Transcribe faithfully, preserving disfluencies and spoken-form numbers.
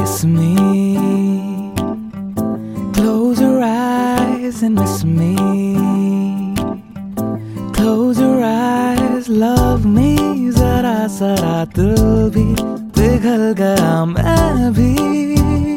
miss me. Close your eyes and miss me. Close your eyes, love me. जरा सा दिल भी पिघल गया मैं भी.